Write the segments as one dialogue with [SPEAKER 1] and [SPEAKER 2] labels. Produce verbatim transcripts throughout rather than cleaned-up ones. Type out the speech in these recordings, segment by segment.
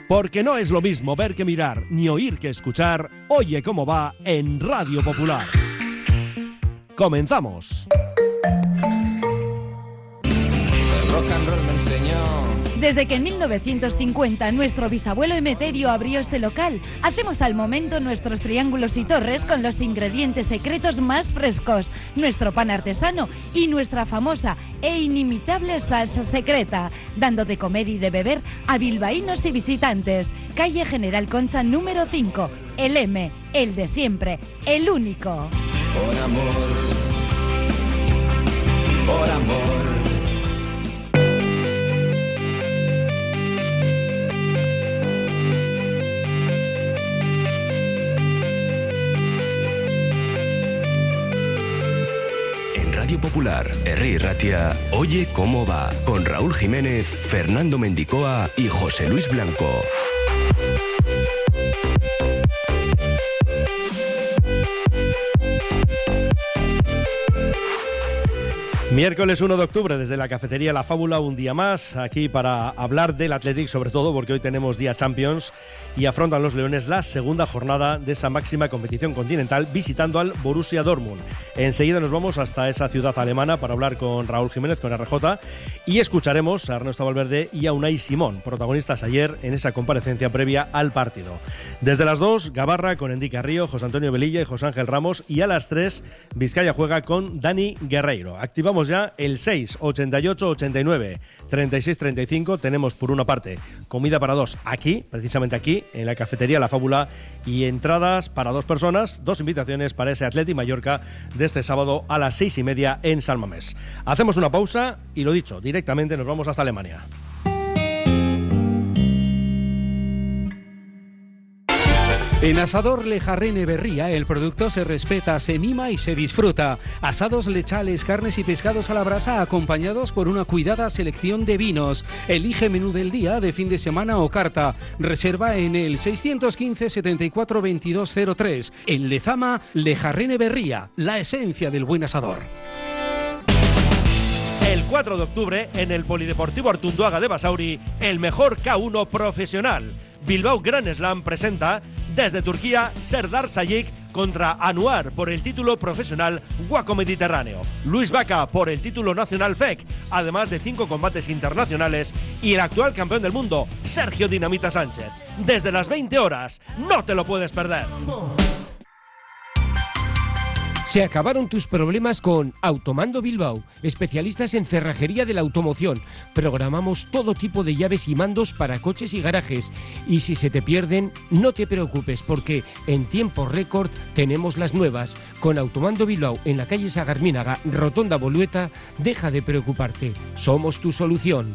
[SPEAKER 1] Porque no es lo mismo ver que mirar, ni oír que escuchar. Oye cómo va en Radio Popular. ¡Comenzamos!
[SPEAKER 2] El rock and roll me enseñó.
[SPEAKER 3] Desde que en mil novecientos cincuenta nuestro bisabuelo Emeterio abrió este local, hacemos al momento nuestros triángulos y torres con los ingredientes secretos más frescos, nuestro pan artesano y nuestra famosa e inimitable salsa secreta, dando de comer y de beber a bilbaínos y visitantes. Calle General Concha número cinco, el M, el de siempre, el único.
[SPEAKER 2] Por amor, por amor.
[SPEAKER 4] Radio Popular, Herri Ratia, Oye cómo va, con Raúl Jiménez, Fernando Mendicoa y José Luis Blanco.
[SPEAKER 1] Miércoles uno de octubre, desde la cafetería La Fábula, un día más, aquí para hablar del Athletic, sobre todo porque hoy tenemos día Champions y afrontan los Leones la segunda jornada de esa máxima competición continental, visitando al Borussia Dortmund. Enseguida nos vamos hasta esa ciudad alemana para hablar con Raúl Jiménez, con R J, y escucharemos a Ernesto Valverde y a Unai Simón, protagonistas ayer en esa comparecencia previa al partido. Desde las dos, Gabarra con Endy Carrillo, José Antonio Velilla y José Ángel Ramos, y a las tres, Vizcaya juega con Dani Guerreiro. Activamos ya el seis ochenta y ocho ochenta y nueve treinta y seis treinta y cinco. Tenemos por una parte comida para dos aquí, precisamente aquí en la cafetería La Fábula, y entradas para dos personas, dos invitaciones para ese Athletic Mallorca de este sábado a las seis y media en San Mamés. Hacemos una pausa y, lo dicho, directamente nos vamos hasta Alemania.
[SPEAKER 5] En Asador Lejarrene Berría el producto se respeta, se mima y se disfruta. Asados, lechales, carnes y pescados a la brasa acompañados por una cuidada selección de vinos. Elige menú del día, de fin de semana o carta. Reserva en el seiscientos quince setenta y cuatro veintidós cero tres. En Lezama, Lejarrene Berría, la esencia del buen asador.
[SPEAKER 1] El cuatro de octubre, en el Polideportivo Artunduaga de Basauri, el mejor K uno profesional. Bilbao Grand Slam presenta desde Turquía Serdar Sayık contra Anuar por el título profesional Waco Mediterráneo, Luis Vaca por el título nacional F E C, además de cinco combates internacionales, y el actual campeón del mundo, Sergio Dinamita Sánchez. Desde las veinte horas, no te lo puedes perder.
[SPEAKER 6] Se acabaron tus problemas con Automando Bilbao, especialistas en cerrajería de la automoción. Programamos todo tipo de llaves y mandos para coches y garajes. Y si se te pierden, no te preocupes, porque en tiempo récord tenemos las nuevas. Con Automando Bilbao en la calle Sagarmínaga, Rotonda Bolueta, deja de preocuparte. Somos tu solución.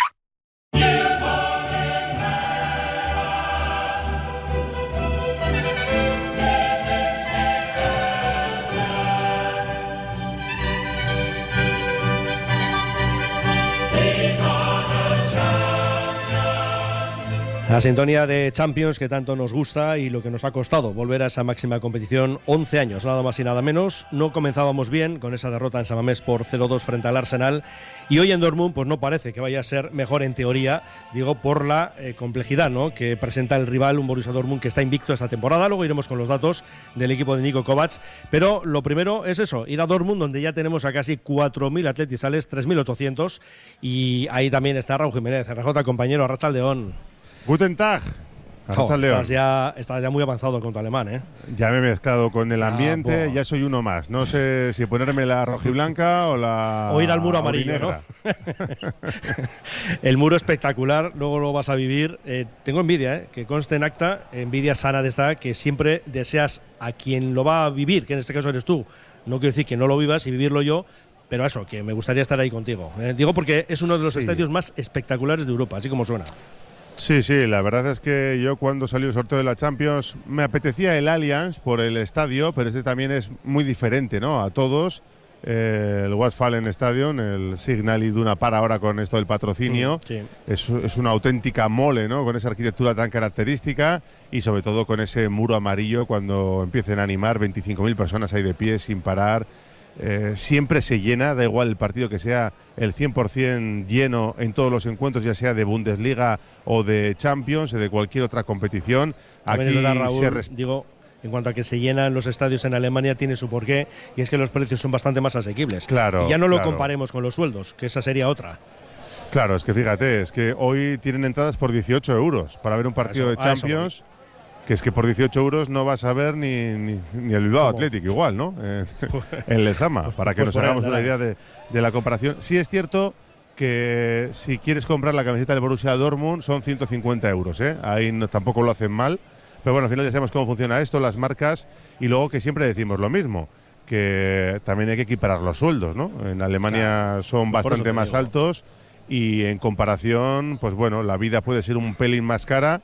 [SPEAKER 1] La sintonía de Champions que tanto nos gusta y lo que nos ha costado volver a esa máxima competición, once años, nada más y nada menos. No comenzábamos bien con esa derrota en San Mamés por cero dos frente al Arsenal, y hoy en Dortmund pues no parece que vaya a ser mejor en teoría, digo, por la eh, complejidad, ¿no?, que presenta el rival, un Borussia Dortmund que está invicto esta temporada. Luego iremos con los datos del equipo de Niko Kovac, pero lo primero es eso, ir a Dortmund, donde ya tenemos a casi cuatro mil atletizales, tres mil ochocientos, y ahí también está Raúl Jiménez. R J, compañero, Arratsaldeon.
[SPEAKER 7] Guten Tag.
[SPEAKER 1] Jo, estás, ya, estás ya muy avanzado con tu alemán, ¿eh?
[SPEAKER 7] Ya me he mezclado con el ambiente, ah, ya soy uno más. No sé si ponerme la rojiblanca o la
[SPEAKER 1] o ir al muro amarillo, ¿no? El muro espectacular, luego lo vas a vivir. Eh, tengo envidia, ¿eh? Que conste en acta, envidia sana de esta, que siempre deseas a quien lo va a vivir, que en este caso eres tú. No quiero decir que no lo vivas y vivirlo yo, pero eso, que me gustaría estar ahí contigo. Eh, digo porque es uno de los sí. estadios más espectaculares de Europa, así como suena.
[SPEAKER 7] Sí, sí, la verdad es que yo cuando salió el sorteo de la Champions me apetecía el Allianz por el estadio, pero este también es muy diferente, ¿no?, a todos. Eh, el Westfalen Stadion, el Signal Iduna Park ahora con esto del patrocinio, mm, sí. es, es una auténtica mole, ¿no?, con esa arquitectura tan característica y sobre todo con ese muro amarillo cuando empiecen a animar veinticinco mil personas ahí de pie sin parar. eh, siempre se llena, da igual el partido que sea el cien por ciento lleno en todos los encuentros, ya sea de Bundesliga o de Champions o de cualquier otra competición. Aquí
[SPEAKER 1] Raúl,
[SPEAKER 7] se res-
[SPEAKER 1] digo, en cuanto a que se llenan los estadios en Alemania, tiene su porqué, y es que los precios son bastante más asequibles.
[SPEAKER 7] Claro,
[SPEAKER 1] y ya no lo
[SPEAKER 7] claro.
[SPEAKER 1] comparemos con los sueldos, que esa sería otra.
[SPEAKER 7] Claro, es que fíjate, es que hoy tienen entradas por dieciocho euros para ver un partido
[SPEAKER 1] eso,
[SPEAKER 7] de Champions, que es que por dieciocho euros no vas a ver ni, ni, ni el Bilbao
[SPEAKER 1] ¿Cómo?
[SPEAKER 7] Athletic igual, ¿no? Eh, en Lezama, para que
[SPEAKER 1] pues
[SPEAKER 7] nos
[SPEAKER 1] por ahí
[SPEAKER 7] hagamos una
[SPEAKER 1] andará.
[SPEAKER 7] idea de, de la comparación. Sí es cierto que si quieres comprar la camiseta del Borussia Dortmund son ciento cincuenta euros, ¿eh? Ahí no, tampoco lo hacen mal, pero bueno, al final ya sabemos cómo funciona esto, las marcas, y luego que siempre decimos lo mismo, que también hay que equiparar los sueldos, ¿no? En Alemania
[SPEAKER 1] Claro.
[SPEAKER 7] son
[SPEAKER 1] Por eso
[SPEAKER 7] bastante
[SPEAKER 1] te
[SPEAKER 7] más
[SPEAKER 1] digo.
[SPEAKER 7] altos y en comparación, pues bueno, la vida puede ser un pelín más cara,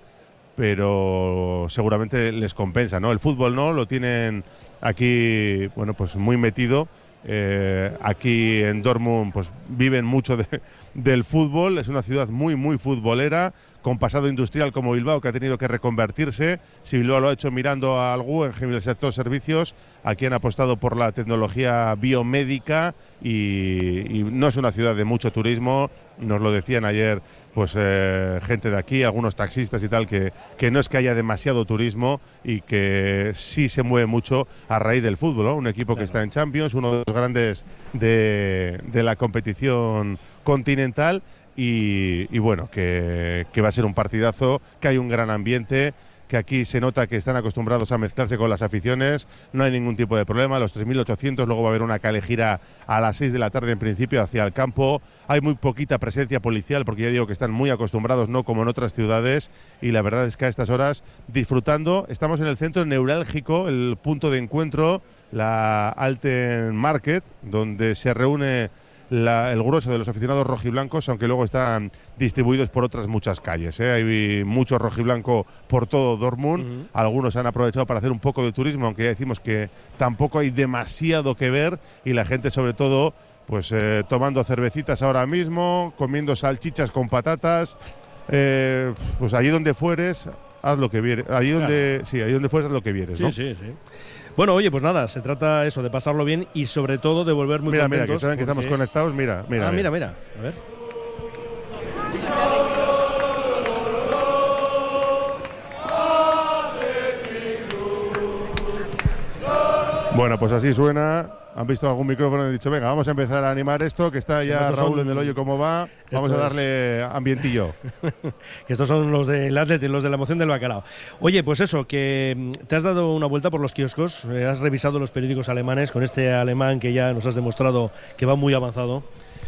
[SPEAKER 7] pero seguramente les compensa, ¿no? El fútbol no, lo tienen aquí, bueno, pues muy metido. Eh, aquí en Dortmund pues viven mucho de, del fútbol, es una ciudad muy muy futbolera, con pasado industrial como Bilbao, que ha tenido que reconvertirse. Si Bilbao lo ha hecho mirando al Guggenheim, el sector servicios, aquí han apostado por la tecnología biomédica y, y no es una ciudad de mucho turismo, nos lo decían ayer pues eh, gente de aquí, algunos taxistas y tal, que, que no es que haya demasiado turismo y que sí se mueve mucho a raíz del fútbol, ¿no? Un equipo que está en Champions, uno de los grandes de, de la competición continental y, y bueno, que, que va a ser un partidazo, que hay un gran ambiente, que aquí se nota que están acostumbrados a mezclarse con las aficiones, no hay ningún tipo de problema, los tres mil ochocientos, luego va a haber una calejira a las seis de la tarde en principio hacia el campo, hay muy poquita presencia policial porque ya digo que están muy acostumbrados, no como en otras ciudades, y la verdad es que a estas horas disfrutando, estamos en el centro neurálgico, el punto de encuentro, la Alten Market, donde se reúne La, el grueso de los aficionados rojiblancos, aunque luego están distribuidos por otras muchas calles, ¿eh? Hay mucho rojiblanco por todo Dortmund. Uh-huh. Algunos han aprovechado para hacer un poco de turismo, aunque ya decimos que tampoco hay demasiado que ver, y la gente sobre todo pues eh, tomando cervecitas ahora mismo, comiendo salchichas con patatas, eh, pues allí donde fueres haz lo que vieres, allí donde claro. sí, allí donde fueres haz lo que vieres,
[SPEAKER 1] sí,
[SPEAKER 7] ¿no?
[SPEAKER 1] Sí, sí. Bueno, oye, pues nada, se trata eso de pasarlo bien y sobre todo de volver muy
[SPEAKER 7] mira,
[SPEAKER 1] contentos.
[SPEAKER 7] Mira, que saben porque... que estamos conectados, mira, mira.
[SPEAKER 1] Ah, mira, mira, a ver.
[SPEAKER 7] Bueno, pues así suena. Han visto algún micrófono y han dicho, venga, vamos a empezar a animar esto, que está ya sí, Raúl son... en el hoyo como va. Vamos esto a darle es... ambientillo.
[SPEAKER 1] Que estos son los del Athletic, los de la emoción del bacalao. Oye, pues eso, que te has dado una vuelta por los kioscos, eh, has revisado los periódicos alemanes con este alemán que ya nos has demostrado que va muy avanzado.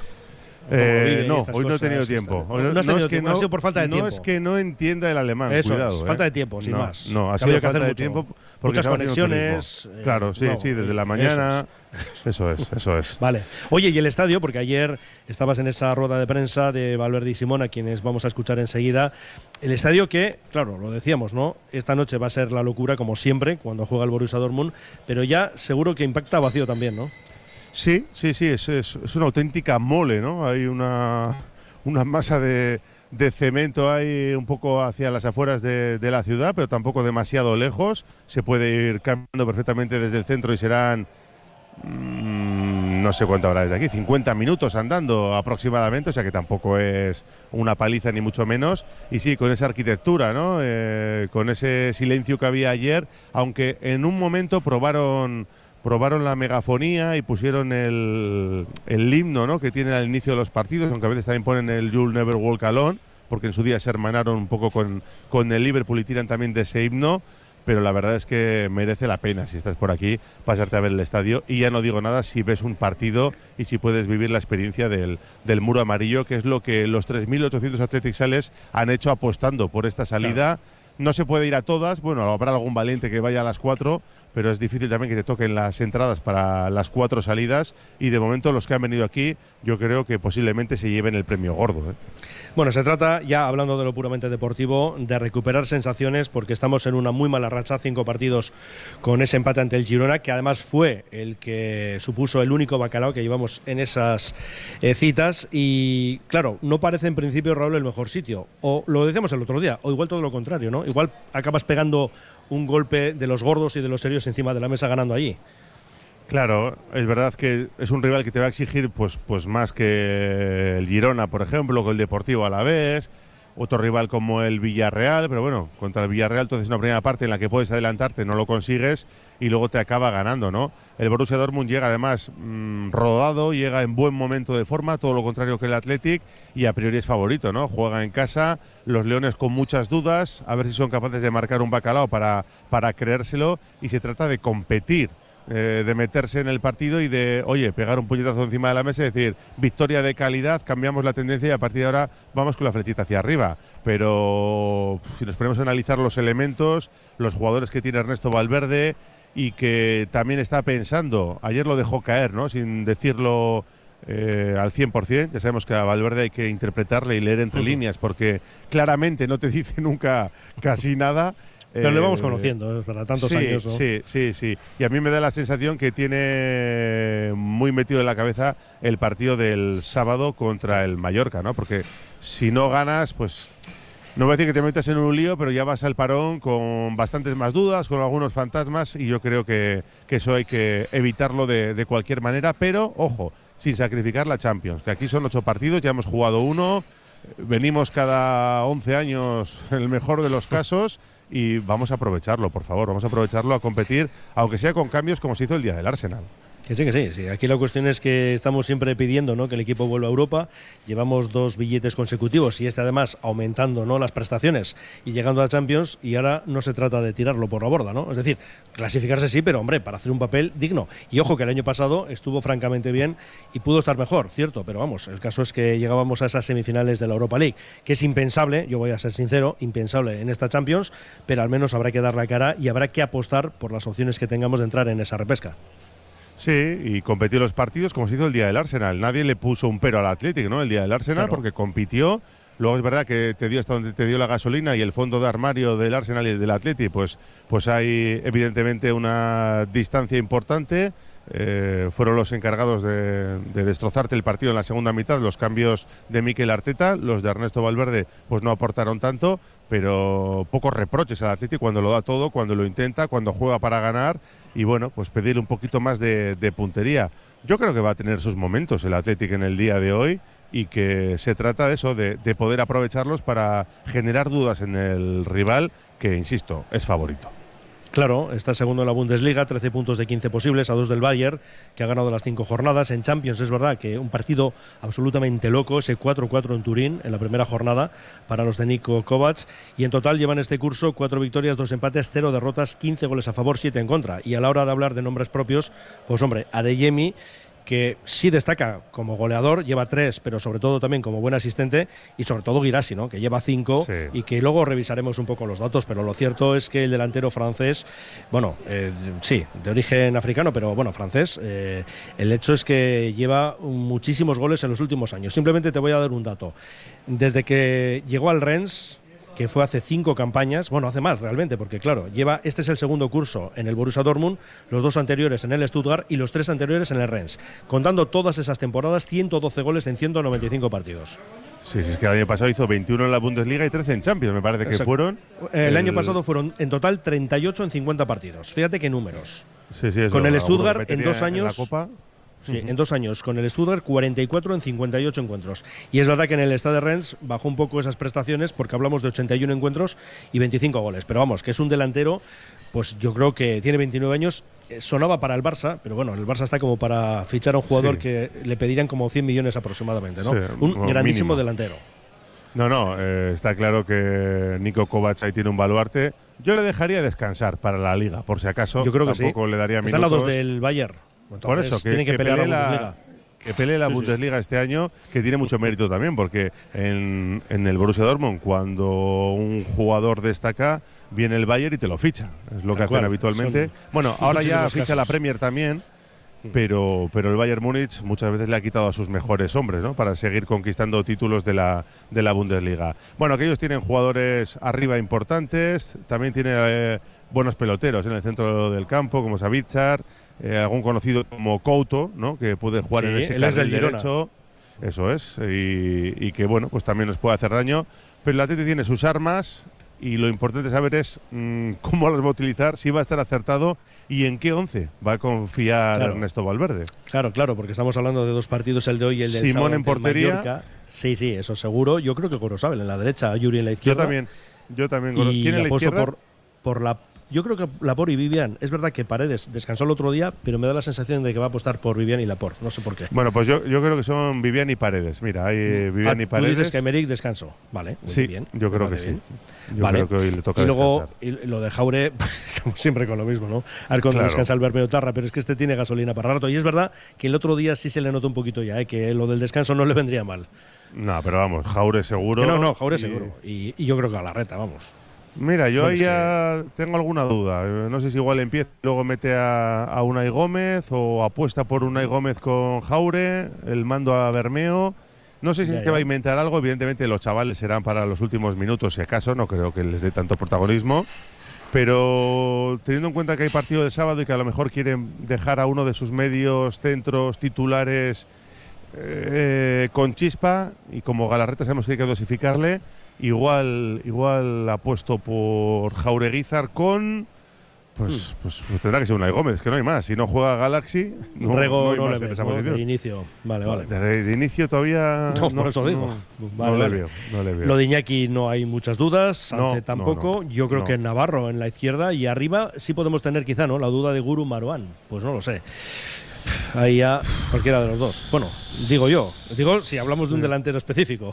[SPEAKER 7] Eh, no, hoy no he tenido tiempo.
[SPEAKER 1] Hoy no, no has tenido no tiempo, no, ha sido por falta de
[SPEAKER 7] no
[SPEAKER 1] tiempo.
[SPEAKER 7] No es que no entienda el alemán,
[SPEAKER 1] Eso
[SPEAKER 7] cuidado.
[SPEAKER 1] Es,
[SPEAKER 7] eh.
[SPEAKER 1] falta de tiempo, sin
[SPEAKER 7] no,
[SPEAKER 1] más.
[SPEAKER 7] No, ha
[SPEAKER 1] que
[SPEAKER 7] sido
[SPEAKER 1] que
[SPEAKER 7] falta de
[SPEAKER 1] mucho.
[SPEAKER 7] tiempo.
[SPEAKER 1] Muchas conexiones.
[SPEAKER 7] Eh, claro, sí, no, sí, desde la mañana. Eso es. eso es, eso es.
[SPEAKER 1] Vale. Oye, y el estadio, porque ayer estabas en esa rueda de prensa de Valverde y Simón, a quienes vamos a escuchar enseguida. El estadio que, claro, lo decíamos, ¿no? Esta noche va a ser la locura, como siempre, cuando juega el Borussia Dortmund, pero ya seguro que impacta vacío también, ¿no?
[SPEAKER 7] Sí, sí, sí, es, es, es una auténtica mole, ¿no? Hay una, una masa de, de cemento ahí un poco hacia las afueras de, de la ciudad, pero tampoco demasiado lejos. Se puede ir caminando perfectamente desde el centro y serán, mmm, no sé cuánto habrá desde aquí, cincuenta minutos andando aproximadamente, o sea que tampoco es una paliza ni mucho menos. Y sí, con esa arquitectura, ¿no? Eh, con ese silencio que había ayer, aunque en un momento probaron... probaron la megafonía y pusieron el, el himno, ¿no?, que tienen al inicio de los partidos, aunque a veces también ponen el You'll Never Walk Alone, porque en su día se hermanaron un poco con, con el Liverpool y tiran también de ese himno, pero la verdad es que merece la pena, si estás por aquí, pasarte a ver el estadio. Y ya no digo nada si ves un partido y si puedes vivir la experiencia del, del muro amarillo, que es lo que los tres mil ochocientos Athletic Sales han hecho apostando por esta salida. Claro. No se puede ir a todas, bueno, habrá algún valiente que vaya a las cuatro, pero es difícil también que te toquen las entradas para las cuatro salidas, y de momento los que han venido aquí yo creo que posiblemente se lleven el premio gordo, ¿eh?
[SPEAKER 1] Bueno, se trata, ya hablando de lo puramente deportivo, de recuperar sensaciones, porque estamos en una muy mala racha, cinco partidos con ese empate ante el Girona, que además fue el que supuso el único bacalao que llevamos en esas eh, citas, y claro, no parece en principio, Raúl, el mejor sitio, o lo decíamos el otro día, o igual todo lo contrario, ¿no? Igual acabas pegando un golpe de los gordos y de los serios encima de la mesa ganando allí.
[SPEAKER 7] Claro, es verdad que es un rival que te va a exigir pues, pues más que el Girona, por ejemplo, que el Deportivo Alavés, otro rival como el Villarreal, pero bueno, contra el Villarreal tú haces una primera parte en la que puedes adelantarte, no lo consigues y luego te acaba ganando, ¿no? El Borussia Dortmund llega además mmm, rodado, llega en buen momento de forma, todo lo contrario que el Athletic, y a priori es favorito, ¿no? Juega en casa, los Leones con muchas dudas, a ver si son capaces de marcar un bacalao para, para creérselo, y se trata de competir. Eh, de meterse en el partido y de, oye, pegar un puñetazo encima de la mesa y decir, victoria de calidad, cambiamos la tendencia y a partir de ahora vamos con la flechita hacia arriba. Pero si nos ponemos a analizar los elementos, los jugadores que tiene Ernesto Valverde y que también está pensando, ayer lo dejó caer, ¿no? Sin decirlo eh, al cien por cien, ya sabemos que a Valverde hay que interpretarle y leer entre uh-huh. líneas porque claramente no te dice nunca casi nada.
[SPEAKER 1] Pero le vamos conociendo, es verdad, tantos
[SPEAKER 7] sí,
[SPEAKER 1] años, ¿no?
[SPEAKER 7] Sí, sí, sí. Y a mí me da la sensación que tiene muy metido en la cabeza el partido del sábado contra el Mallorca, ¿no? Porque si no ganas, pues no voy a decir que te metas en un lío, pero ya vas al parón con bastantes más dudas, con algunos fantasmas, y yo creo que, que eso hay que evitarlo de, de cualquier manera, pero, ojo, sin sacrificar la Champions, que aquí son ocho partidos, ya hemos jugado uno, venimos cada once años en el mejor de los casos, y vamos a aprovecharlo, por favor, vamos a aprovecharlo a competir, aunque sea con cambios como se hizo el día del Arsenal.
[SPEAKER 1] Que sí, que sí, sí. Aquí la cuestión es que estamos siempre pidiendo, ¿no?, que el equipo vuelva a Europa. Llevamos dos billetes consecutivos y este además aumentando, ¿no?, las prestaciones y llegando a Champions, y ahora no se trata de tirarlo por la borda, ¿no? Es decir, clasificarse sí, pero hombre, para hacer un papel digno. Y ojo que el año pasado estuvo francamente bien y pudo estar mejor, cierto, pero vamos, el caso es que llegábamos a esas semifinales de la Europa League, que es impensable, yo voy a ser sincero, impensable en esta Champions, pero al menos habrá que dar la cara y habrá que apostar por las opciones que tengamos de entrar en esa repesca.
[SPEAKER 7] Sí, y competió los partidos como se hizo el día del Arsenal. Nadie le puso un pero al Athletic, ¿no? El día del Arsenal, claro, porque compitió. Luego es verdad que te dio hasta donde te dio la gasolina y el fondo de armario del Arsenal y del Athletic, pues, pues hay evidentemente una distancia importante. Eh, fueron los encargados de, de destrozarte el partido en la segunda mitad, los cambios de Mikel Arteta, los de Ernesto Valverde pues no aportaron tanto, pero pocos reproches al Athletic cuando lo da todo, cuando lo intenta, cuando juega para ganar, y bueno, pues pedir un poquito más de, de puntería. Yo creo que va a tener sus momentos el Athletic en el día de hoy, y que se trata de eso, de, de poder aprovecharlos para generar dudas en el rival, que insisto, es favorito.
[SPEAKER 1] Claro, está segundo en la Bundesliga, trece puntos de quince posibles, a dos del Bayern, que ha ganado las cinco jornadas. En Champions es verdad que un partido absolutamente loco, ese cuatro cuatro en Turín, en la primera jornada, para los de Niko Kovac. Y en total llevan este curso cuatro victorias, dos empates, cero derrotas, quince goles a favor, siete en contra. Y a la hora de hablar de nombres propios, pues hombre, Adeyemi, que sí destaca como goleador, lleva tres, pero sobre todo también como buen asistente, y sobre todo Guirassy, ¿no?, que lleva cinco, sí, y que luego revisaremos un poco los datos, pero lo cierto es que el delantero francés, bueno, eh, sí, de origen africano, pero bueno, francés, eh, el hecho es que lleva muchísimos goles en los últimos años. Simplemente te voy a dar un dato. Desde que llegó al Rennes, que fue hace cinco campañas, bueno, hace más realmente, porque claro, lleva, este es el segundo curso en el Borussia Dortmund, los dos anteriores en el Stuttgart y los tres anteriores en el Rennes. Contando todas esas temporadas, ciento doce goles en ciento noventa y cinco partidos.
[SPEAKER 7] Sí, sí, es que el año pasado hizo veintiuno en la Bundesliga y trece en Champions, me parece. Exacto. Que fueron.
[SPEAKER 1] El, el año pasado fueron en total treinta y ocho en cincuenta partidos. Fíjate qué números.
[SPEAKER 7] Sí, sí, eso,
[SPEAKER 1] con el Stuttgart en dos años.
[SPEAKER 7] En la Copa.
[SPEAKER 1] Sí, uh-huh. en dos años, con el Stuttgart cuarenta y cuatro en cincuenta y ocho encuentros. Y es verdad que en el Stade de Rennes bajó un poco esas prestaciones porque hablamos de ochenta y uno encuentros y veinticinco goles. Pero vamos, que es un delantero, pues yo creo que tiene veintinueve años, eh, sonaba para el Barça, pero bueno, el Barça está como para fichar a un jugador sí. que le pedirían como cien millones aproximadamente, ¿no? Sí, un grandísimo mínimo. delantero.
[SPEAKER 7] No, no, eh, está claro que Niko Kovac ahí tiene un baluarte. Yo le dejaría descansar para la Liga, por si acaso.
[SPEAKER 1] Yo creo que
[SPEAKER 7] tampoco
[SPEAKER 1] sí.
[SPEAKER 7] le daría minutos.
[SPEAKER 1] Están los dos del Bayern. Entonces,
[SPEAKER 7] por eso, que,
[SPEAKER 1] tienen que,
[SPEAKER 7] que
[SPEAKER 1] pelear
[SPEAKER 7] pelee
[SPEAKER 1] la
[SPEAKER 7] Bundesliga. Que pelee la sí, Bundesliga sí. este año, que tiene mucho mérito también, porque en, en el Borussia Dortmund, cuando un jugador destaca, viene el Bayern y te lo ficha. Es lo que hacen cual, habitualmente. Bueno, ahora ya ficha casos. la Premier también, pero, pero el Bayern Múnich muchas veces le ha quitado a sus mejores hombres, ¿no?, para seguir conquistando títulos de la, de la Bundesliga. Bueno, que ellos tienen jugadores arriba importantes, también tienen eh, buenos peloteros en el centro del campo, como Savitzer. Eh, algún conocido como Couto, ¿no?, que puede jugar sí, en ese carril derecho, eso es, y, y que bueno, pues también nos puede hacer daño, pero el Atleti tiene sus armas y lo importante saber es mmm, cómo las va a utilizar, si va a estar acertado y en qué once va a confiar
[SPEAKER 1] Claro.
[SPEAKER 7] Ernesto Valverde.
[SPEAKER 1] Claro, claro, porque estamos hablando de dos partidos, el de hoy y el del
[SPEAKER 7] Simón
[SPEAKER 1] sábado
[SPEAKER 7] en
[SPEAKER 1] ante el
[SPEAKER 7] portería.
[SPEAKER 1] Mallorca. Sí, sí, eso seguro. Yo creo que Gorosabel en la derecha, Yuri en la
[SPEAKER 7] Yo
[SPEAKER 1] izquierda.
[SPEAKER 7] también, yo también. Goro-
[SPEAKER 1] Y
[SPEAKER 7] ¿Quién en la
[SPEAKER 1] apuesto
[SPEAKER 7] izquierda?
[SPEAKER 1] por, por la. Yo creo que Laporte y Vivian. Es verdad que Paredes descansó el otro día, pero me da la sensación de que va a apostar por Vivian y Laporte. No sé por qué.
[SPEAKER 7] Bueno, pues yo, yo creo que son Vivian y Paredes. Mira, hay eh, Vivian
[SPEAKER 1] Ah,
[SPEAKER 7] y
[SPEAKER 1] tú
[SPEAKER 7] Paredes.
[SPEAKER 1] dices que Emerick descansó. Vale, muy
[SPEAKER 7] Sí,
[SPEAKER 1] bien.
[SPEAKER 7] yo creo
[SPEAKER 1] me
[SPEAKER 7] que
[SPEAKER 1] parece
[SPEAKER 7] sí.
[SPEAKER 1] bien.
[SPEAKER 7] Yo
[SPEAKER 1] Vale.
[SPEAKER 7] creo que hoy le toca
[SPEAKER 1] Y luego,
[SPEAKER 7] descansar.
[SPEAKER 1] y lo de Jaure, pues, estamos siempre con lo mismo, ¿no? A ver cuando
[SPEAKER 7] Claro.
[SPEAKER 1] descansa el Bermeo Tarra, pero es que este tiene gasolina para rato. Y es verdad que el otro día sí se le notó un poquito ya, ¿eh? Que lo del descanso no le vendría mal.
[SPEAKER 7] No, pero vamos, Jaure seguro.
[SPEAKER 1] Que no, no, Jaure
[SPEAKER 7] y-
[SPEAKER 1] seguro. Y, y yo creo que a la reta, vamos.
[SPEAKER 7] Mira, yo
[SPEAKER 1] No,
[SPEAKER 7] ahí
[SPEAKER 1] es que-
[SPEAKER 7] ya tengo alguna duda. Eh, No sé si igual empieza, luego mete a, a Unai Gómez o apuesta por Unai Gómez con Jaure, el mando a Bermeo. No sé si
[SPEAKER 1] Ya,
[SPEAKER 7] se
[SPEAKER 1] ya.
[SPEAKER 7] va a inventar algo. Evidentemente los chavales serán para los últimos minutos, si acaso. No creo que les dé tanto protagonismo. Pero teniendo en cuenta que hay partido el sábado y que a lo mejor quieren dejar a uno de sus medios centros titulares eh, con chispa, y como Galarreta sabemos que hay que dosificarle, igual igual apuesto por Jaureguizar con pues, pues, pues tendrá que ser Unai Gómez, que no hay más. Si no juega Galaxy, no,
[SPEAKER 1] Rego
[SPEAKER 7] no hay
[SPEAKER 1] no
[SPEAKER 7] más
[SPEAKER 1] le
[SPEAKER 7] en
[SPEAKER 1] ves,
[SPEAKER 7] esa
[SPEAKER 1] ¿no?
[SPEAKER 7] posición.
[SPEAKER 1] De inicio. Vale, vale.
[SPEAKER 7] De, de inicio todavía
[SPEAKER 1] No, por eso digo.
[SPEAKER 7] no,
[SPEAKER 1] Vale,
[SPEAKER 7] no
[SPEAKER 1] vale.
[SPEAKER 7] le veo, no le veo.
[SPEAKER 1] Lo de Iñaki no hay muchas dudas, Sánchez
[SPEAKER 7] No, no,
[SPEAKER 1] tampoco.
[SPEAKER 7] no,
[SPEAKER 1] Yo creo
[SPEAKER 7] no.
[SPEAKER 1] que Navarro en la izquierda y arriba sí podemos tener quizá, ¿no? La duda de Guru Marouane. Pues no lo sé. Ahí ya cualquiera de los dos. Bueno, digo yo. Digo si hablamos de un delantero específico.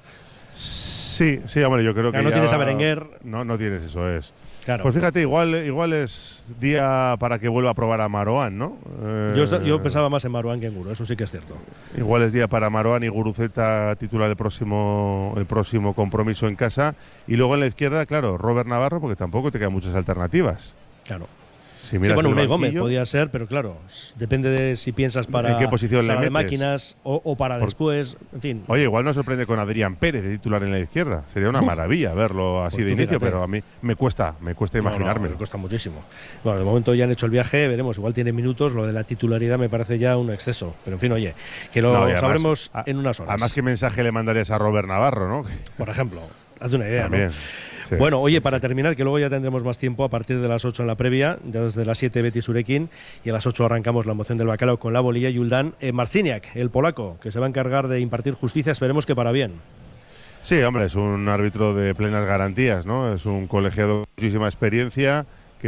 [SPEAKER 7] Sí, sí, hombre, yo creo
[SPEAKER 1] Claro,
[SPEAKER 7] que
[SPEAKER 1] no tienes
[SPEAKER 7] ya-
[SPEAKER 1] a Berenguer.
[SPEAKER 7] No, no tienes, eso es.
[SPEAKER 1] Claro.
[SPEAKER 7] Pues fíjate, igual, igual es día para que vuelva a probar a Marouane, ¿no? Eh,
[SPEAKER 1] Yo, yo pensaba más en Marouane que en Guru, eso sí que es cierto.
[SPEAKER 7] Igual es día para Marouane y Guruceta titular el próximo, el próximo compromiso en casa. Y luego en la izquierda, claro, Robert Navarro, porque tampoco te quedan muchas alternativas.
[SPEAKER 1] Claro.
[SPEAKER 7] Si
[SPEAKER 1] Sí,
[SPEAKER 7] miras
[SPEAKER 1] bueno,
[SPEAKER 7] el
[SPEAKER 1] Unai Gómez
[SPEAKER 7] banquillo,
[SPEAKER 1] podía ser, pero claro, s- depende de si piensas para
[SPEAKER 7] ¿En qué posición
[SPEAKER 1] sala
[SPEAKER 7] le
[SPEAKER 1] de
[SPEAKER 7] metes?
[SPEAKER 1] máquinas o, o para
[SPEAKER 7] Por-
[SPEAKER 1] después, en fin.
[SPEAKER 7] Oye, igual nos sorprende con Adrián Pérez de titular en la izquierda. Sería una maravilla verlo así
[SPEAKER 1] Pues
[SPEAKER 7] de
[SPEAKER 1] tú
[SPEAKER 7] inicio,
[SPEAKER 1] fíjate.
[SPEAKER 7] pero a mí me cuesta, me cuesta
[SPEAKER 1] No, no,
[SPEAKER 7] imaginármelo.
[SPEAKER 1] me cuesta muchísimo. Bueno, de momento ya han hecho el viaje, veremos, igual tiene minutos, lo de la titularidad me parece ya un exceso. Pero en fin, oye, que lo
[SPEAKER 7] No, y además-
[SPEAKER 1] sabremos
[SPEAKER 7] a-
[SPEAKER 1] en unas horas.
[SPEAKER 7] Además, ¿qué mensaje le mandarías a Robert Navarro, no?
[SPEAKER 1] Por ejemplo, hazte una idea, ¿no?
[SPEAKER 7] También. Sí,
[SPEAKER 1] Bueno, oye,
[SPEAKER 7] sí,
[SPEAKER 1] para
[SPEAKER 7] sí.
[SPEAKER 1] terminar, que luego ya tendremos más tiempo a partir de las ocho en la previa, ya desde las siete Betis Urekin, y a las ocho arrancamos la moción del bacalao con la bolilla y Uldán eh, Marciniak, el polaco, que se va a encargar de impartir justicia, esperemos que para bien.
[SPEAKER 7] Sí, hombre, es un árbitro de plenas garantías, ¿no? Es un colegiado con muchísima experiencia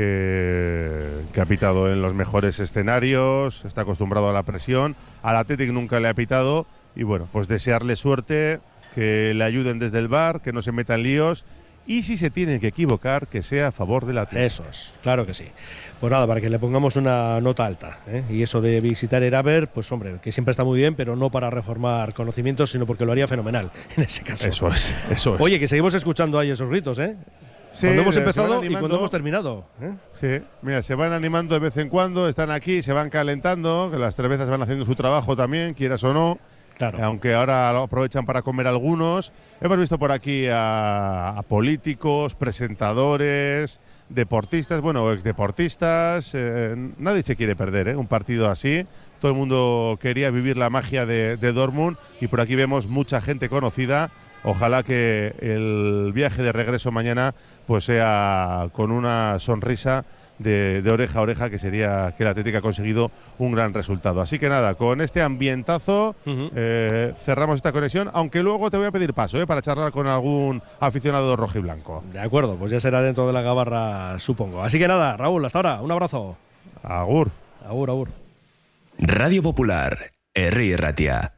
[SPEAKER 7] que, que ha pitado en los mejores escenarios, está acostumbrado a la presión. Al Athletic nunca le ha pitado y bueno, pues desearle suerte, que le ayuden desde el V A R, que no se metan líos y si se tiene que equivocar, que sea a favor del Athletic.
[SPEAKER 1] Eso es, claro que sí. Pues nada, para que le pongamos una nota alta, ¿eh? Y eso de visitar Eraber, pues hombre, que siempre está muy bien, pero no para reformar conocimientos, sino porque lo haría fenomenal en ese caso.
[SPEAKER 7] Eso es, eso es.
[SPEAKER 1] Oye, que seguimos escuchando ahí esos gritos, ¿eh?
[SPEAKER 7] Sí,
[SPEAKER 1] cuando hemos
[SPEAKER 7] se van
[SPEAKER 1] empezado y
[SPEAKER 7] animando.
[SPEAKER 1] cuando hemos terminado. ¿eh?
[SPEAKER 7] Sí, mira, se van animando de vez en cuando, están aquí, se van calentando, que las cervezas van haciendo su trabajo también, quieras o no.
[SPEAKER 1] Claro.
[SPEAKER 7] Aunque ahora lo aprovechan para comer algunos. Hemos visto por aquí a, a políticos, presentadores, deportistas, bueno, exdeportistas. Eh, nadie se quiere perder, ¿eh? Un partido así. Todo el mundo quería vivir la magia de, de Dortmund y por aquí vemos mucha gente conocida. Ojalá que el viaje de regreso mañana pues sea con una sonrisa de, de oreja a oreja, que sería que el Atlético ha conseguido un gran resultado. Así que nada, con este ambientazo
[SPEAKER 1] Ujú.
[SPEAKER 7] eh, cerramos esta conexión, aunque luego te voy a pedir paso eh, para charlar con algún aficionado rojiblanco.
[SPEAKER 1] De acuerdo, pues ya será dentro de la gabarra, supongo. Así que nada, Raúl, hasta ahora, un abrazo.
[SPEAKER 7] Agur.
[SPEAKER 1] Agur, agur.
[SPEAKER 4] Radio Popular, Herri Ratia.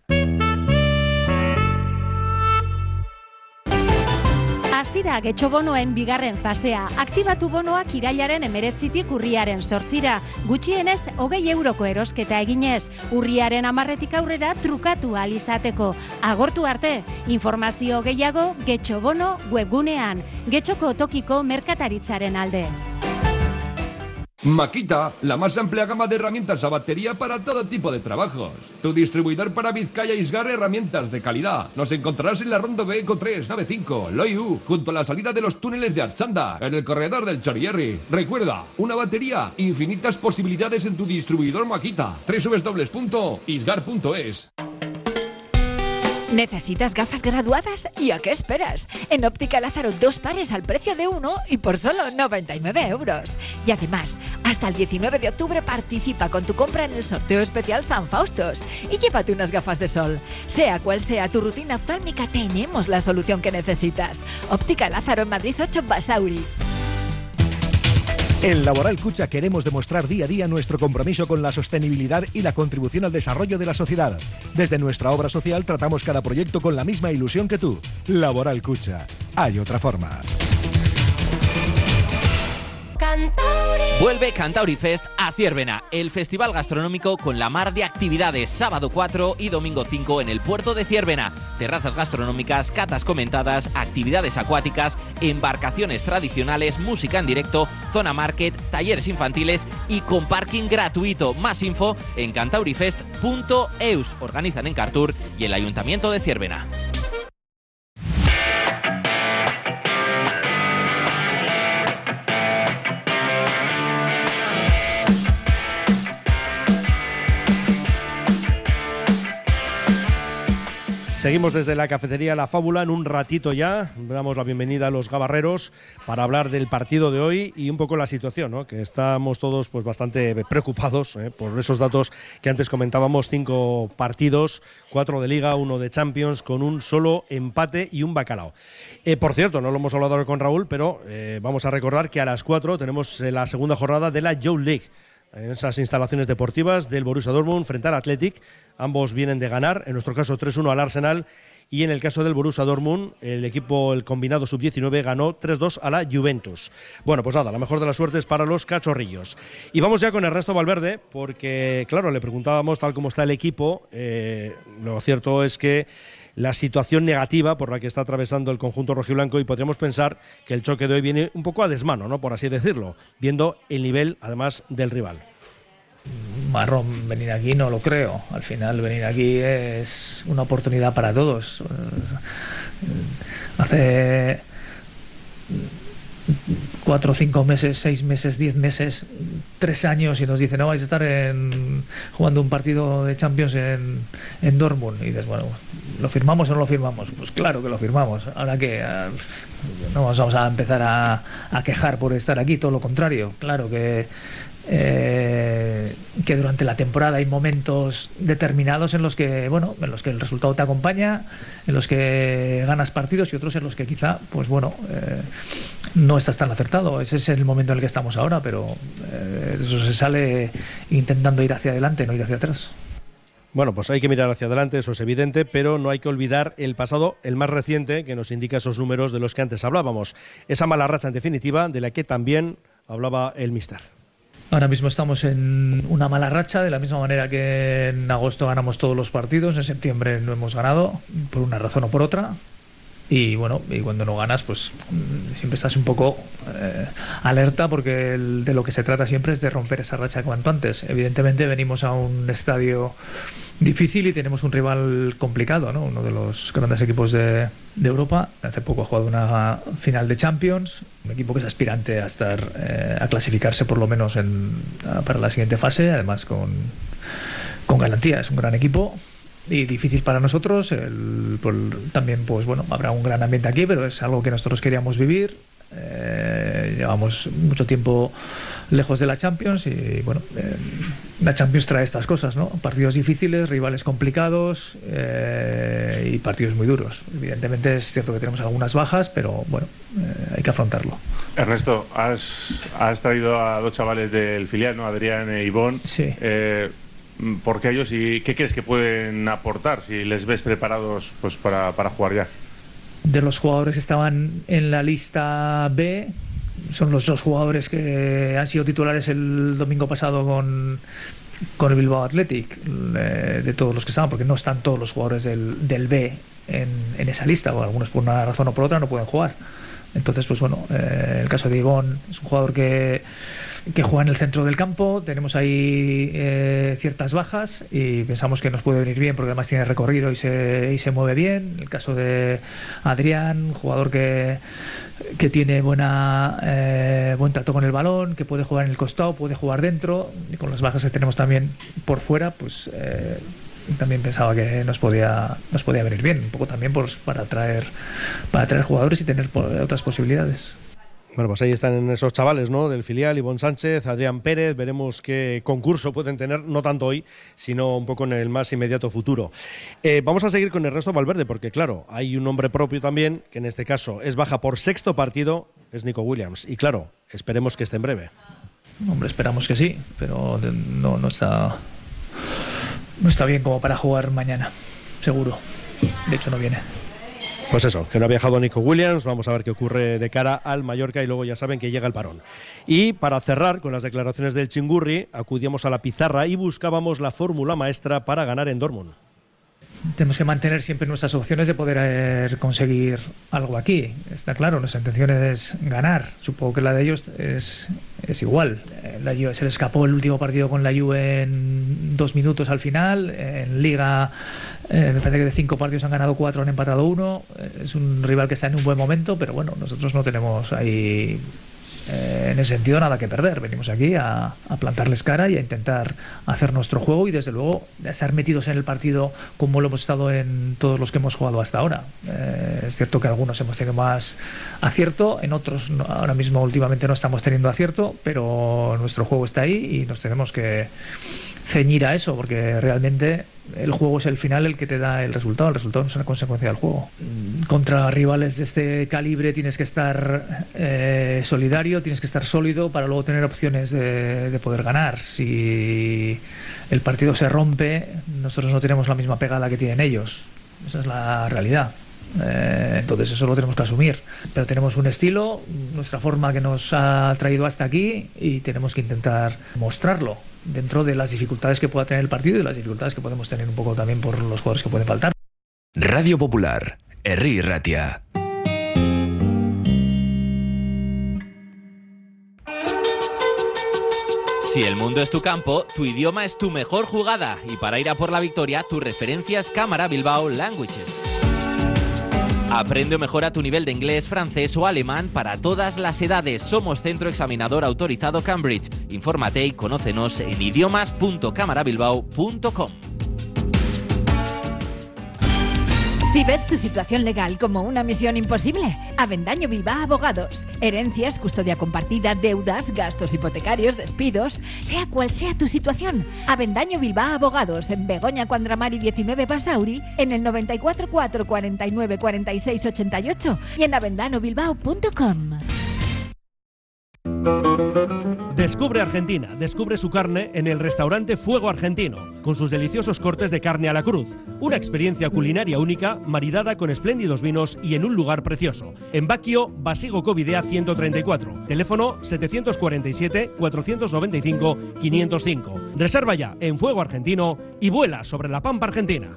[SPEAKER 8] Hasi da Getxo bonoen bigarren fasea. Aktibatu bonoak irailaren emeretzitik urriaren sortzira. Gutxienez, hogei euroko erosketa eginez. Urriaren amarretik aurrera trukatu ahal izateko. Agortu arte, informazio gehiago Getxo bono webgunean. Getxoko tokiko merkataritzaren alde.
[SPEAKER 9] Makita, la más amplia gama de herramientas a batería para todo tipo de trabajos. Tu distribuidor para Vizcaya Isgar, herramientas de calidad. Nos encontrarás en la Rondo B Eco tres noventa y cinco, Loiu, junto a la salida de los túneles de Archanda, en el corredor del Chorierri. Recuerda, una batería, infinitas posibilidades en tu distribuidor Makita. doble u doble u doble u punto isgar punto es.
[SPEAKER 10] ¿Necesitas gafas graduadas? ¿Y a qué esperas? En Óptica Lázaro, dos pares al precio de uno y por solo noventa y nueve euros. Y además, hasta el diecinueve de octubre participa con tu compra en el sorteo especial San Faustos y llévate unas gafas de sol. Sea cual sea tu rutina oftálmica, tenemos la solución que necesitas. Óptica Lázaro en Madrid ocho, Basauri.
[SPEAKER 11] En Laboral Cucha queremos demostrar día a día nuestro compromiso con la sostenibilidad y la contribución al desarrollo de la sociedad. Desde nuestra obra social tratamos cada proyecto con la misma ilusión que tú. Laboral Cucha. Hay otra forma.
[SPEAKER 12] Vuelve Cantauri Fest a Ciérvena, el festival gastronómico con la mar de actividades, sábado cuatro y domingo cinco en el puerto de Ciérvena. Terrazas gastronómicas, catas comentadas, actividades acuáticas, embarcaciones tradicionales, música en directo, zona market, talleres infantiles y con parking gratuito. Más info en cantaurifest punto eus. Organizan en Cartur y el Ayuntamiento de Ciérvena.
[SPEAKER 1] Seguimos desde la cafetería La Fábula. En un ratito ya damos la bienvenida a los gabarreros para hablar del partido de hoy y un poco la situación, ¿no? Que estamos todos pues bastante preocupados ¿eh? por esos datos que antes comentábamos. Cinco partidos, cuatro de Liga, uno de Champions, con un solo empate y un bacalao. Eh, por cierto, no lo hemos hablado ahora con Raúl, pero eh, vamos a recordar que a las cuatro tenemos eh, la segunda jornada de la Youth League. En esas instalaciones deportivas del Borussia Dortmund frente al Athletic. Ambos vienen de ganar, en nuestro caso tres uno al Arsenal, y en el caso del Borussia Dortmund, el equipo, el combinado sub diecinueve, ganó tres dos a la Juventus. Bueno, pues nada, la mejor de las suertes para los cachorrillos. Y vamos ya con Ernesto Valverde, porque claro, le preguntábamos tal como está el equipo. Eh, lo cierto es que la situación negativa por la que está atravesando el conjunto rojiblanco, y podríamos pensar que el choque de hoy viene un poco a desmano, ¿no? Por así decirlo, viendo el nivel además del rival.
[SPEAKER 13] Marrón, venir aquí no lo creo. Al final venir aquí es una oportunidad para todos. Hace cuatro, cinco meses, seis meses, diez meses, tres años y nos dicen no vais a estar en, jugando un partido de Champions en, en Dortmund, y dices, bueno, ¿lo firmamos o no lo firmamos? Pues claro que lo firmamos. Ahora que no nos vamos a empezar a, a quejar por estar aquí, todo lo contrario. Claro que Eh, que durante la temporada hay momentos determinados en los que, bueno, en los que el resultado te acompaña, en los que ganas partidos, y otros en los que quizá, pues bueno, eh, no estás tan acertado. Ese es el momento en el que estamos ahora, pero eh, eso se sale intentando ir hacia adelante, no ir hacia atrás.
[SPEAKER 1] Bueno, pues hay que mirar hacia adelante, eso es evidente, pero no hay que olvidar el pasado, el más reciente, que nos indica esos números de los que antes hablábamos. Esa mala racha, en definitiva, de la que también hablaba el míster.
[SPEAKER 13] Ahora mismo estamos en una mala racha, de la misma manera que en agosto ganamos todos los partidos, en septiembre no hemos ganado, por una razón o por otra. Y bueno, y cuando no ganas, pues siempre estás un poco eh, alerta, porque el, de lo que se trata siempre es de romper esa racha cuanto antes. Evidentemente venimos a un estadio difícil y tenemos un rival complicado, ¿no? Uno de los grandes equipos de, de Europa. Hace poco ha jugado una final de Champions, un equipo que es aspirante a estar eh, a clasificarse por lo menos en, a, para la siguiente fase, además con, con garantía. Es un gran equipo y difícil para nosotros. El, por, también pues bueno, habrá un gran ambiente aquí, pero es algo que nosotros queríamos vivir. Eh, llevamos mucho tiempo lejos de la Champions y bueno, eh, la Champions trae estas cosas, ¿no? Partidos difíciles, rivales complicados eh, y partidos muy duros. Evidentemente es cierto que tenemos algunas bajas, pero bueno, eh, hay que afrontarlo.
[SPEAKER 7] Ernesto, has, has traído a dos chavales del filial, ¿no? Adrián e Ivón.
[SPEAKER 13] Sí.
[SPEAKER 7] Eh, ¿Por qué ellos y qué crees que pueden aportar si les ves preparados pues para, para jugar ya?
[SPEAKER 13] De los jugadores que estaban en la lista B, son los dos jugadores que han sido titulares el domingo pasado con, con el Bilbao Athletic, eh, de todos los que estaban, porque no están todos los jugadores del, del B en, en esa lista, o algunos por una razón o por otra no pueden jugar. Entonces, pues bueno, eh, el caso de Ivón es un jugador que, que juega en el centro del campo. Tenemos ahí eh, ciertas bajas y pensamos que nos puede venir bien, porque además tiene recorrido y se, y se mueve bien. El caso de Adrián, jugador que, que tiene buena eh, buen trato con el balón, que puede jugar en el costado, puede jugar dentro, y con las bajas que tenemos también por fuera, pues eh, también pensaba que nos podía nos podía venir bien, un poco también pues, para atraer para atraer jugadores y tener otras posibilidades.
[SPEAKER 1] Bueno, pues ahí están esos chavales, ¿no? Del filial, Ivonne Sánchez, Adrián Pérez. Veremos qué concurso pueden tener, no tanto hoy, sino un poco en el más inmediato futuro. Eh, vamos a seguir con Ernesto Valverde, porque claro, hay un nombre propio también, que en este caso es baja por sexto partido, es Nico Williams. Y claro, esperemos que esté en breve.
[SPEAKER 13] Hombre, esperamos que sí, pero no, no está no está bien como para jugar mañana, seguro. De hecho, no viene.
[SPEAKER 1] Pues eso, que no ha viajado Nico Williams. Vamos a ver qué ocurre de cara al Mallorca y luego ya saben que llega el parón. Y para cerrar con las declaraciones del Chingurri, acudíamos a la pizarra y buscábamos la fórmula maestra para ganar en Dortmund.
[SPEAKER 13] Tenemos que mantener siempre nuestras opciones de poder conseguir algo aquí. Está claro, nuestra intención es ganar. Supongo que la de ellos es, es igual. La Juve, se le escapó el último partido con la Juve en dos minutos al final. En Liga, eh, me parece que de cinco partidos han ganado cuatro, han empatado uno. Es un rival que está en un buen momento, pero bueno, nosotros no tenemos ahí... Eh, en ese sentido nada que perder. Venimos aquí a, a plantarles cara y a intentar hacer nuestro juego y desde luego a estar metidos en el partido como lo hemos estado en todos los que hemos jugado hasta ahora. Eh, es cierto que algunos hemos tenido más acierto, en otros no, ahora mismo últimamente no estamos teniendo acierto, pero nuestro juego está ahí y nos tenemos que ceñir a eso, porque realmente el juego es el final el que te da el resultado. El resultado no es una consecuencia del juego. Contra rivales de este calibre tienes que estar eh, solidario, tienes que estar sólido para luego tener opciones de, de poder ganar. Si el partido se rompe, nosotros no tenemos la misma pegada que tienen ellos. Esa es la realidad. Eh, entonces eso lo tenemos que asumir, pero tenemos un estilo, nuestra forma que nos ha traído hasta aquí y tenemos que intentar mostrarlo dentro de las dificultades que pueda tener el partido y las dificultades que podemos tener un poco también por los jugadores que pueden faltar.
[SPEAKER 4] Radio Popular, Herri Ratia.
[SPEAKER 12] Si el mundo es tu campo, tu idioma es tu mejor jugada y para ir a por la victoria, tu referencia es Cámara Bilbao Languages. Aprende o mejora tu nivel de inglés, francés o alemán para todas las edades. Somos centro examinador autorizado Cambridge. Infórmate y conócenos en idiomas punto cámara bilbao punto com.
[SPEAKER 10] Si ves tu situación legal como una misión imposible, Avendaño Bilbao Abogados. Herencias, custodia compartida, deudas, gastos hipotecarios, despidos, sea cual sea tu situación. Avendaño Bilbao Abogados en Begoña Cuandramari diecinueve Basauri, en el noventa y cuatro cuatro cuarenta y nueve cuarenta y seis ochenta y ocho y en avendano bilbao punto com.
[SPEAKER 1] Descubre Argentina, descubre su carne en el restaurante Fuego Argentino, con sus deliciosos cortes de carne a la cruz. Una experiencia culinaria única, maridada con espléndidos vinos y en un lugar precioso. En Baquio, Basigo Covidea ciento treinta y cuatro. Teléfono setecientos cuarenta y siete, cuatrocientos noventa y cinco, quinientos cinco. Reserva ya en Fuego Argentino y vuela sobre la pampa argentina.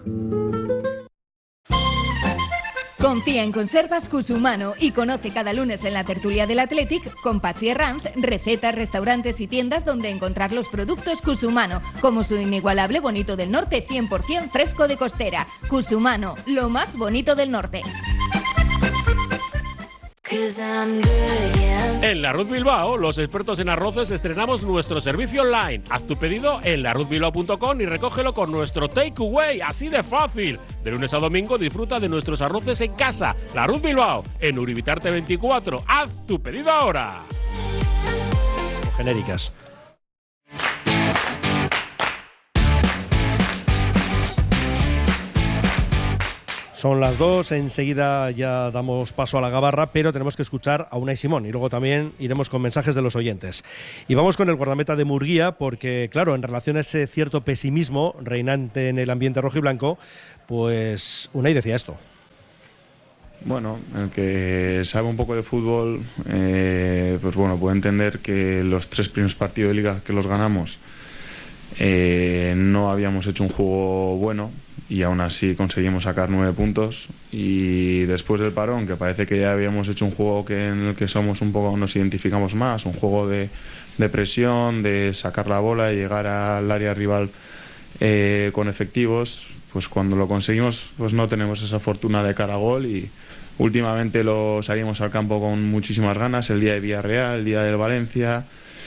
[SPEAKER 3] Confía en Conservas Cusumano y conoce cada lunes en la tertulia del Athletic con Pachi Herranz recetas, restaurantes y tiendas donde encontrar los productos Cusumano, como su inigualable bonito del norte cien por ciento fresco de costera. Cusumano, lo más bonito del norte.
[SPEAKER 14] En La Ruz Bilbao, los expertos en arroces estrenamos nuestro servicio online. Haz tu pedido en la ruz bilbao punto com y recógelo con nuestro takeaway, así de fácil. De lunes a domingo disfruta de nuestros arroces en casa. La Ruz Bilbao, en Uribitarte veinticuatro. Haz tu pedido ahora.
[SPEAKER 1] Genéricas. Son las dos, enseguida ya damos paso a la gabarra, pero tenemos que escuchar a Unai Simón y luego también iremos con mensajes de los oyentes. Y vamos con el guardameta de Murguía, porque claro, en relación a ese cierto pesimismo reinante en el ambiente rojiblanco, pues Unai decía esto.
[SPEAKER 15] Bueno, el que sabe un poco de fútbol, eh, pues bueno, puede entender que los tres primeros partidos de liga que los ganamos eh, no habíamos hecho un juego bueno y aún así conseguimos sacar nueve puntos, y después del parón, que parece que ya habíamos hecho un juego que en el que somos un poco, nos identificamos más, un juego de, de presión, de sacar la bola y llegar al área rival eh, con efectivos, pues cuando lo conseguimos pues no tenemos esa fortuna de cara a gol, y últimamente lo salimos al campo con muchísimas ganas, el día de Villarreal, el día del Valencia,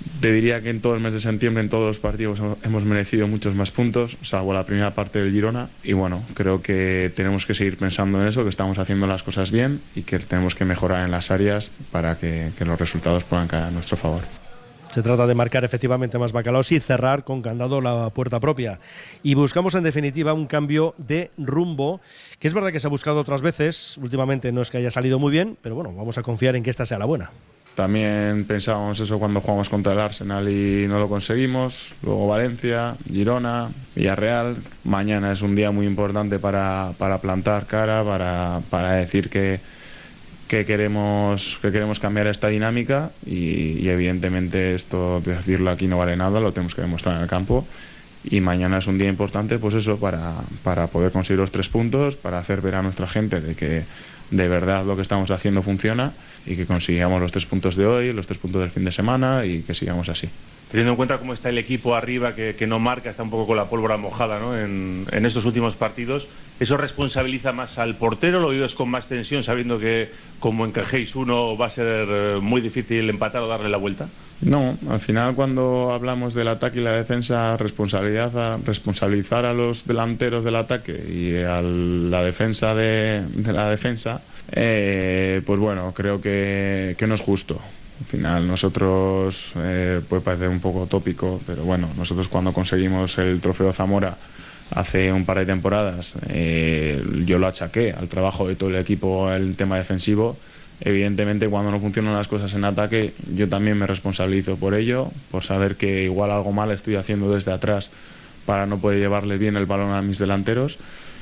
[SPEAKER 15] Te diría que en todo el mes de septiembre, en todos los partidos, hemos merecido muchos más puntos, salvo la primera parte del Girona. Y bueno, creo que tenemos que seguir pensando en eso, que estamos haciendo las cosas bien y que tenemos que mejorar en las áreas para que, que los resultados puedan caer a nuestro favor.
[SPEAKER 1] Se trata de marcar efectivamente más bacalaos y cerrar con candado la puerta propia. Y buscamos en definitiva un cambio de rumbo, que es verdad que se ha buscado otras veces. Últimamente no es que haya salido muy bien, pero bueno, vamos a confiar en que esta sea la buena.
[SPEAKER 15] También pensábamos eso cuando jugamos contra el Arsenal y no lo conseguimos. Luego Valencia, Girona, Villarreal. Mañana es un día muy importante para, para plantar cara, para, para decir que, que, queremos, que queremos cambiar esta dinámica y, y evidentemente esto de decirlo aquí no vale nada, lo tenemos que demostrar en el campo. Y mañana es un día importante, pues eso, para, para poder conseguir los tres puntos, para hacer ver a nuestra gente de que de verdad lo que estamos haciendo funciona y que consigamos los tres puntos de hoy, los tres puntos del fin de semana y que sigamos así.
[SPEAKER 16] Teniendo en cuenta cómo está el equipo arriba, que, que no marca, está un poco con la pólvora mojada, ¿no? en, en estos últimos partidos, ¿eso responsabiliza más al portero? ¿Lo vives con más tensión sabiendo que como encajéis uno va a ser muy difícil empatar o darle la vuelta?
[SPEAKER 15] No, al final cuando hablamos del ataque y la defensa, responsabilidad a, responsabilizar a los delanteros del ataque y a la defensa de, de la defensa, eh, pues bueno, creo que, que no es justo. Al final nosotros, eh, puede parecer un poco tópico, pero bueno, nosotros cuando conseguimos el trofeo Zamora hace un par de temporadas, eh, yo lo achaqué al trabajo de todo el equipo en el tema defensivo. Evidentemente cuando no funcionan las cosas en ataque yo también me responsabilizo por ello, por saber que igual algo mal estoy haciendo desde atrás para no poder llevarle bien el balón a mis delanteros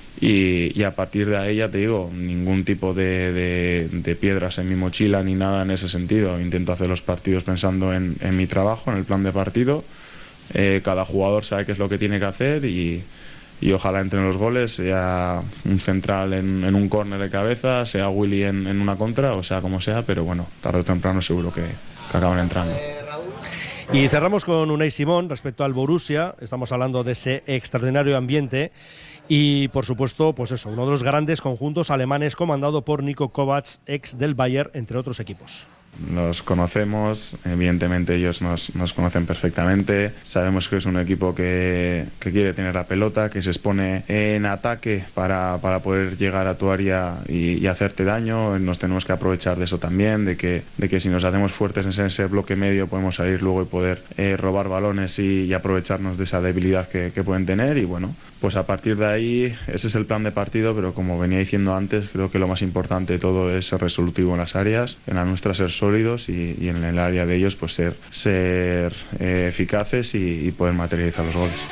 [SPEAKER 15] y, y a partir de ahí ya te digo, ningún tipo de, de, de piedras en mi mochila ni nada en ese sentido. Intento hacer los partidos pensando en, en mi trabajo, en el plan de partido. Eh, cada jugador sabe qué es lo que tiene que hacer y y ojalá entren los goles, sea un central en, en un córner de cabeza, sea Willy en, en una contra, o sea como sea, pero bueno, tarde o temprano seguro que, que acaban entrando.
[SPEAKER 1] Y cerramos con Unai Simón respecto al Borussia. Estamos hablando de ese extraordinario ambiente y por supuesto, pues eso, uno de los grandes conjuntos alemanes comandado por Niko Kovac, ex del Bayern, entre otros equipos.
[SPEAKER 15] Los conocemos, evidentemente ellos nos, nos conocen perfectamente, sabemos que es un equipo que, que quiere tener la pelota, que se expone en ataque para, para poder llegar a tu área y, y hacerte daño. Nos tenemos que aprovechar de eso también, de que, de que si nos hacemos fuertes en ese bloque medio podemos salir luego y poder eh, robar balones y, y aprovecharnos de esa debilidad que, que pueden tener y bueno, pues a partir de ahí ese es el plan de partido, pero como venía diciendo antes, creo que lo más importante de todo es ser resolutivo en las áreas, en la nuestra ser sólidos y, y en el área de ellos pues ser, ser eh, eficaces y, y poder materializar los goles.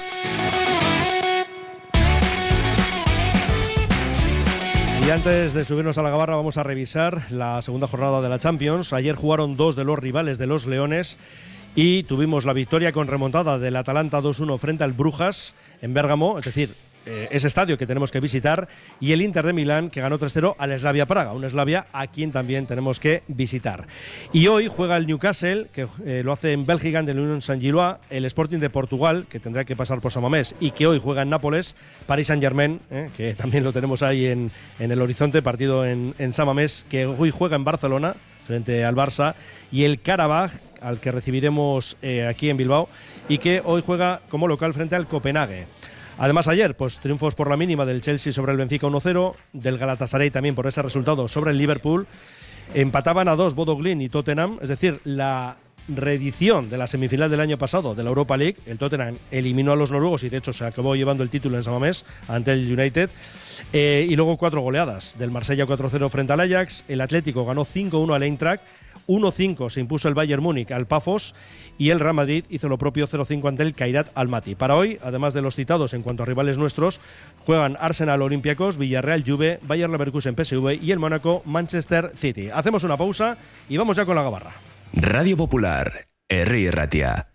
[SPEAKER 1] Y antes de subirnos a la gabarra vamos a revisar la segunda jornada de la Champions. Ayer jugaron dos de los rivales de los Leones y tuvimos la victoria con remontada del Atalanta dos uno frente al Brujas en Bérgamo, es decir, eh, ese estadio que tenemos que visitar, y el Inter de Milán que ganó tres cero al Slavia Praga, un Slavia a quien también tenemos que visitar. Y hoy juega el Newcastle, que eh, lo hace en Bélgica, en el Unión Saint-Gilloise, el Sporting de Portugal, que tendrá que pasar por San Mamés, y que hoy juega en Nápoles, Paris Saint-Germain, eh, que también lo tenemos ahí en, en el horizonte, partido en, en San Mamés, que hoy juega en Barcelona, frente al Barça, y el Karabaj, al que recibiremos eh, aquí en Bilbao, y que hoy juega como local frente al Copenhague. Además ayer, pues triunfos por la mínima del Chelsea sobre el Benfica uno cero, del Galatasaray también por ese resultado sobre el Liverpool. Empataban a dos Bodo Glimt y Tottenham, es decir, la reedición de la semifinal del año pasado de la Europa League. El Tottenham eliminó a los noruegos y de hecho se acabó llevando el título en San Mamés ante el United. Eh, y luego cuatro goleadas del Marsella cuatro cero frente al Ajax, el Atlético ganó cinco uno al Eintracht, uno cinco se impuso el Bayern Múnich al Pafos y el Real Madrid hizo lo propio cero cinco ante el Kairat Almaty. Para hoy, además de los citados en cuanto a rivales nuestros, juegan Arsenal Olympiacos, Villarreal Juve, Bayer Leverkusen P S V y el Mónaco Manchester City. Hacemos una pausa y vamos ya con la gabarra.
[SPEAKER 4] Radio Popular, Herri Ratia.